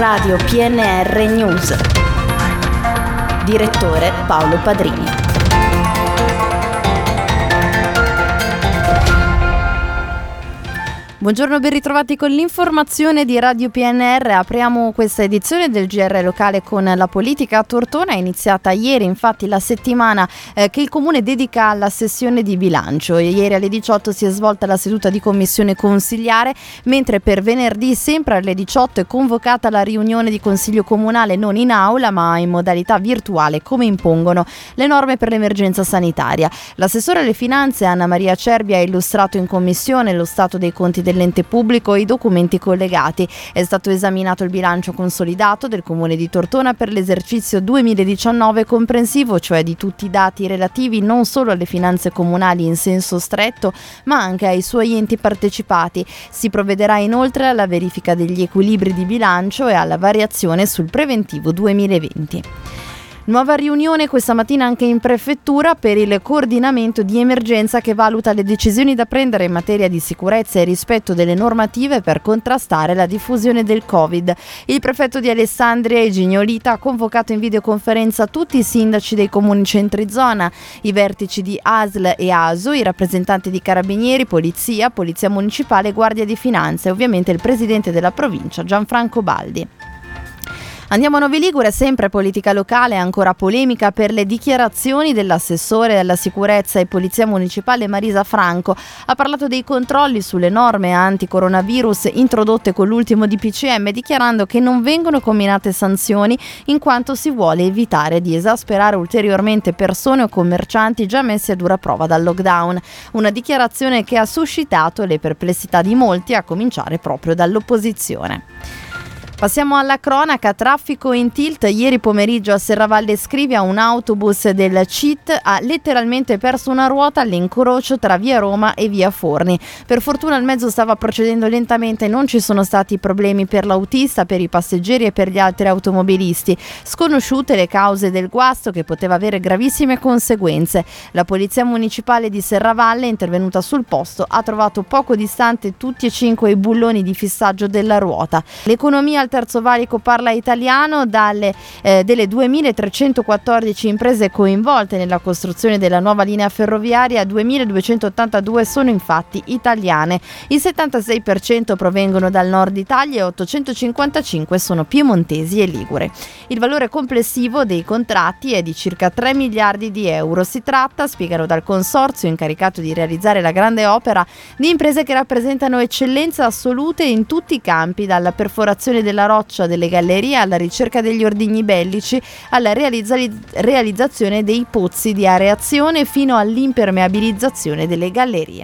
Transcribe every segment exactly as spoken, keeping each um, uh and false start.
Radio P N R News. Direttore Paolo Padrini. Buongiorno, ben ritrovati con l'informazione di Radio P N R. Apriamo questa edizione del G R locale con la politica. A Tortona è iniziata ieri infatti la settimana eh, che il Comune dedica alla sessione di bilancio. Ieri alle diciotto si è svolta la seduta di commissione consigliare, mentre per venerdì sempre alle diciotto è convocata la riunione di Consiglio Comunale non in aula ma in modalità virtuale, come impongono le norme per l'emergenza sanitaria. L'assessore alle finanze Anna Maria Cerbi ha illustrato in commissione lo stato dei conti dell'ente pubblico e i documenti collegati. È stato esaminato il bilancio consolidato del Comune di Tortona per l'esercizio duemiladiciannove comprensivo, cioè di tutti i dati relativi non solo alle finanze comunali in senso stretto, ma anche ai suoi enti partecipati. Si provvederà inoltre alla verifica degli equilibri di bilancio e alla variazione sul preventivo duemilaventi. Nuova riunione questa mattina anche in prefettura per il coordinamento di emergenza che valuta le decisioni da prendere in materia di sicurezza e rispetto delle normative per contrastare la diffusione del Covid. Il prefetto di Alessandria, Eugenio Lita, ha convocato in videoconferenza tutti i sindaci dei comuni centri zona, i vertici di A S L e A S O, i rappresentanti di Carabinieri, Polizia, Polizia Municipale e Guardia di Finanza e ovviamente il presidente della provincia Gianfranco Baldi. Andiamo a Novi Ligure, sempre politica locale, ancora polemica per le dichiarazioni dell'assessore alla sicurezza e polizia municipale Marisa Franco. Ha parlato dei controlli sulle norme anti-coronavirus introdotte con l'ultimo D P C M, dichiarando che non vengono comminate sanzioni in quanto si vuole evitare di esasperare ulteriormente persone o commercianti già messi a dura prova dal lockdown. Una dichiarazione che ha suscitato le perplessità di molti, a cominciare proprio dall'opposizione. Passiamo alla cronaca, traffico in tilt. Ieri pomeriggio a Serravalle Scrivia un autobus del C I T ha letteralmente perso una ruota all'incrocio tra via Roma e via Forni. Per fortuna il mezzo stava procedendo lentamente e non ci sono stati problemi per l'autista, per i passeggeri e per gli altri automobilisti. Sconosciute le cause del guasto che poteva avere gravissime conseguenze. La polizia municipale di Serravalle, intervenuta sul posto, ha trovato poco distante tutti e cinque i bulloni di fissaggio della ruota. L'economia al terzo valico parla italiano. Dalle eh, delle duemilatrecentoquattordici imprese coinvolte nella costruzione della nuova linea ferroviaria, duemiladuecentottantadue sono infatti italiane. Il settantasei per cento provengono dal nord Italia e ottocentocinquantacinque sono piemontesi e ligure. Il valore complessivo dei contratti è di circa tre miliardi di euro. Si tratta, spiegano dal consorzio incaricato di realizzare la grande opera, di imprese che rappresentano eccellenze assolute in tutti i campi, dalla perforazione della roccia delle gallerie alla ricerca degli ordigni bellici, alla realizza- realizzazione dei pozzi di areazione fino all'impermeabilizzazione delle gallerie.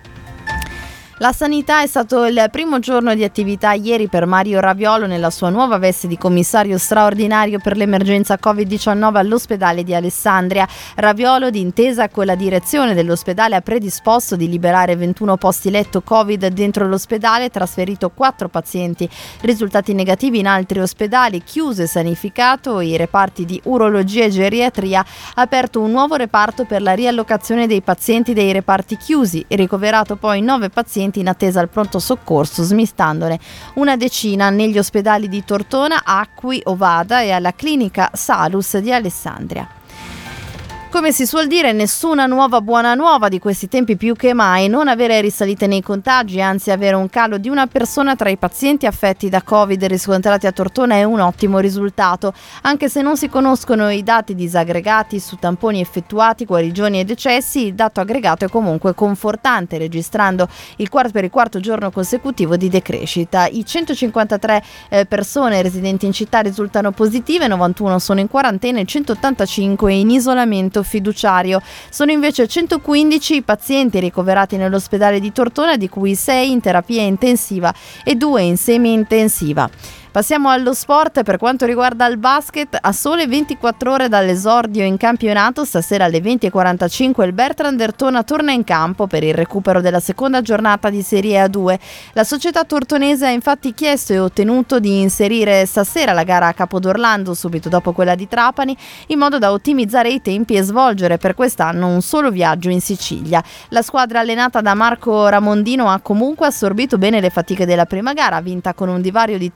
La sanità è stato il primo giorno di attività ieri per Mario Raviolo nella sua nuova veste di commissario straordinario per l'emergenza covid diciannove all'ospedale di Alessandria. Raviolo, d'intesa con la direzione dell'ospedale, ha predisposto di liberare ventuno posti letto Covid dentro l'ospedale, trasferito quattro pazienti risultati negativi in altri ospedali, chiuso e sanificato i reparti di urologia e geriatria, ha aperto un nuovo reparto per la riallocazione dei pazienti dei reparti chiusi e ricoverato poi nove pazienti in attesa al pronto soccorso, smistandone una decina negli ospedali di Tortona, Acqui, Ovada e alla clinica Salus di Alessandria. Come si suol dire, nessuna nuova buona nuova di questi tempi, più che mai non avere risalite nei contagi, anzi avere un calo di una persona tra i pazienti affetti da Covid riscontrati a Tortona è un ottimo risultato. Anche se non si conoscono i dati disaggregati su tamponi effettuati, guarigioni e decessi, il dato aggregato è comunque confortante, registrando il quarto per il quarto giorno consecutivo di decrescita. I centocinquantatré eh, persone residenti in città risultano positive, novantuno sono in quarantena e centottantacinque in isolamento fiduciario. Sono invece centoquindici i pazienti ricoverati nell'ospedale di Tortona, di cui sei in terapia intensiva e due in semi-intensiva. Passiamo allo sport. Per quanto riguarda il basket, a sole ventiquattro ore dall'esordio in campionato, stasera alle venti e quarantacinque il Bertrand Ertona torna in campo per il recupero della seconda giornata di Serie A due. La società tortonese ha infatti chiesto e ottenuto di inserire stasera la gara a Capodorlando subito dopo quella di Trapani, in modo da ottimizzare i tempi e svolgere per quest'anno un solo viaggio in Sicilia. La squadra allenata da Marco Ramondino ha comunque assorbito bene le fatiche della prima gara, vinta con un divario di trenta punti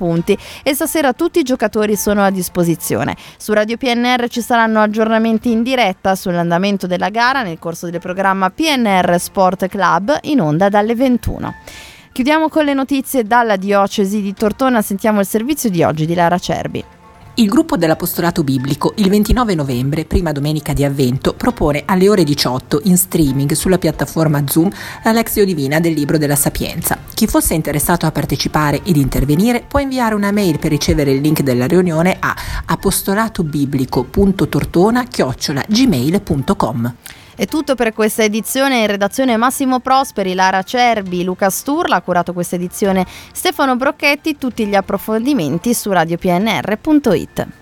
punti e stasera tutti i giocatori sono a disposizione. Su Radio P N R ci saranno aggiornamenti in diretta sull'andamento della gara nel corso del programma P N R Sport Club in onda dalle ventuno. Chiudiamo con le notizie dalla diocesi di Tortona, sentiamo il servizio di oggi di Lara Cerbi. Il gruppo dell'Apostolato Biblico il ventinove novembre, prima domenica di Avvento, propone alle ore diciotto in streaming sulla piattaforma Zoom la Lectio Divina del Libro della Sapienza. Chi fosse interessato a partecipare ed intervenire può inviare una mail per ricevere il link della riunione a apostolatobiblico punto tortona chiocciola gmail punto com. È tutto per questa edizione. In redazione Massimo Prosperi, Lara Cerbi, Luca Sturla. Ha curato questa edizione Stefano Brocchetti. Tutti gli approfondimenti su radio p n r punto it.